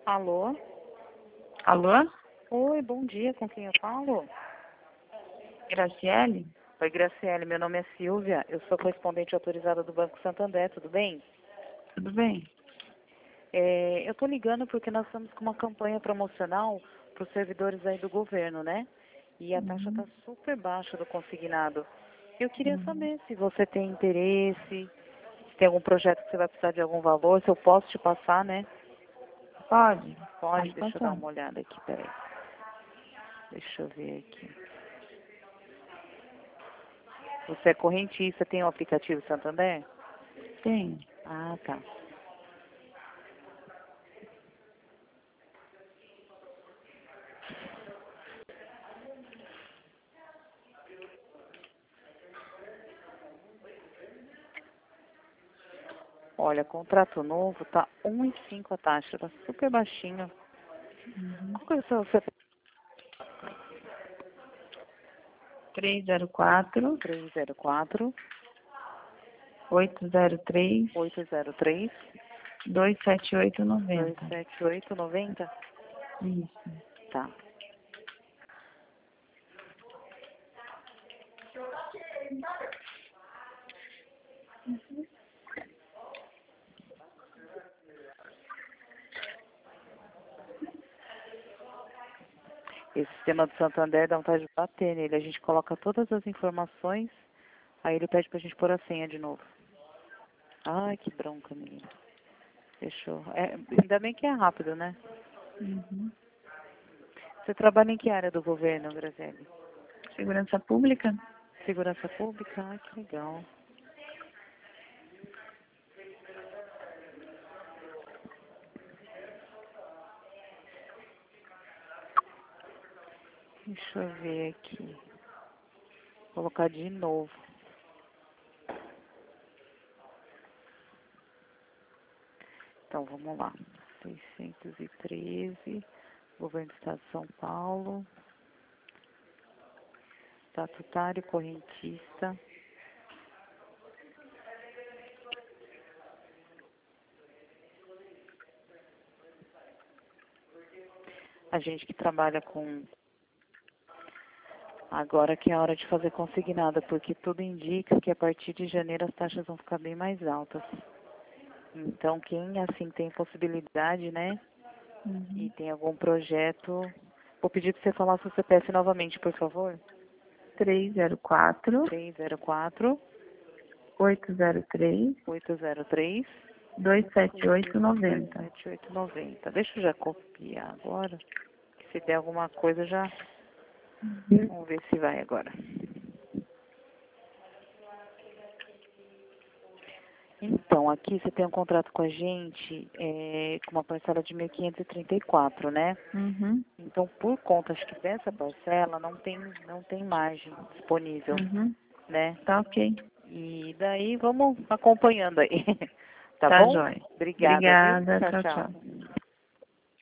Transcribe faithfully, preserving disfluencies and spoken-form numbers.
Alô? Alô? Oi, bom dia, com quem eu falo? Graciele? Oi, Graciele, meu nome é Silvia, eu sou correspondente autorizada do Banco Santander, tudo bem? Tudo bem? É, eu estou ligando porque nós estamos com uma campanha promocional para os servidores aí do governo, né? E a taxa está Uhum. super baixa do consignado. Eu queria Uhum. saber se você tem interesse, se tem algum projeto que você vai precisar de algum valor, se eu posso te passar, né? Pode? Pode, Pode deixa eu dar passar. uma olhada aqui, peraí. Deixa eu ver aqui. Você é correntista, tem o aplicativo Santander? Tem. Ah, tá. Olha, contrato novo tá um e cinco a taxa, tá super baixinho. Uhum. Qual que é o seu C P F? três zero quatro, três zero quatro, oito zero três, oito zero três, dois sete oito dois noventa. sete oito nove zero. Isso. Tá. Esse sistema do Santander dá vontade de bater nele. A gente coloca todas as informações, aí ele pede pra gente pôr a senha de novo. Ai, que bronca, menina. Fechou. É, ainda bem que é rápido, né? Uhum. Você trabalha em que área do governo, Graziele? Segurança pública? Segurança pública? Ai, que legal. Deixa eu ver aqui. Vou colocar de novo. Então, vamos lá. seiscentos e treze, Governo do Estado de São Paulo, estatutário correntista. A gente que trabalha com... Agora que é a hora de fazer consignada, porque tudo indica que a partir de janeiro as taxas vão ficar bem mais altas. Então, quem assim tem possibilidade, né, e Uhum. tem algum projeto... Vou pedir para você falar seu C P F novamente, por favor. três zero quatro, três zero quatro, oito zero três, oito zero três, dois sete oito dois noventa. sete oito nove zero. Deixa eu já copiar agora. Se der alguma coisa, já... Uhum. Vamos ver se vai agora. Então, aqui você tem um contrato com a gente é, com uma parcela de mil quinhentos e trinta e quatro, né? Uhum. Então, por conta, acho que dessa parcela, não tem, não tem margem disponível, Uhum. né? Tá ok. E daí, vamos acompanhando aí. Tá Tá bom? jóia. Obrigada, viu? Obrigada. Tchau, Tchau, tchau. tchau.